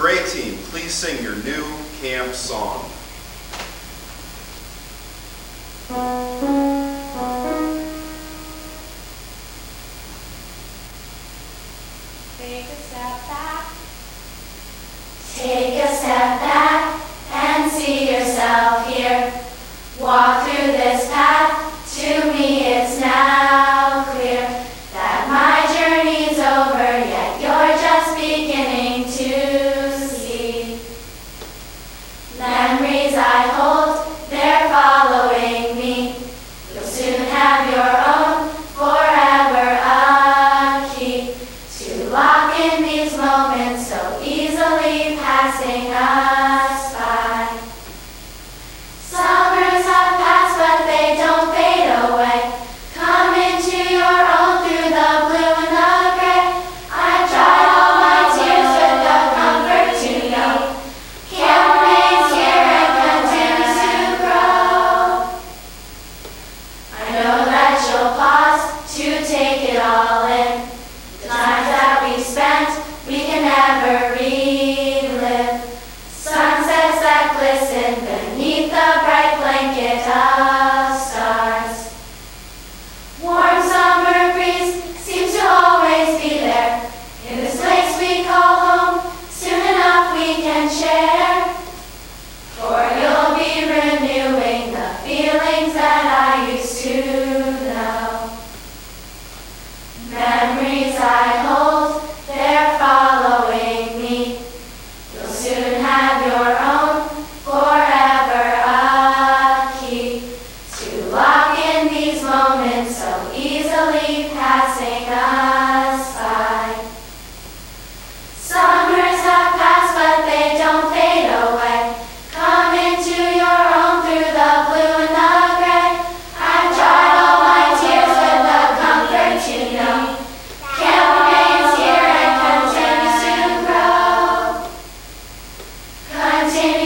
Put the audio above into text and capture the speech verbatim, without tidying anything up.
Gray Team, please sing your new camp song. Take a step back. Take a step back and see yourself here. Walk through this path. To me it's now clear that my journey's over, yet you're just beginning to see. Memories I hold, they're following me. You'll soon have your own forever a key to lock in these moments so easily passing us by. Summers have passed, but they don't fade away. Come into your own through the blue and the gray. I dried all my tears with the comfort to know camp remains here and continues to grow. I know that you'll pause to take it all in. The times that we spent, we can never relive. Sunsets that glisten beneath the bright blanket of stars. Warm summer breeze seems to always be there. In this place we call home, soon enough we can share. For you'll be renewing the feelings that I used to know. Memories I hold, they're following me. You'll soon have your own forever a key to lock in these moments so easily passing us by. Summers have passed, but they don't fade away. Come into your own through the blue and the gray. I've dried all my tears with the comfort to know camp remains here and continues to grow. Continue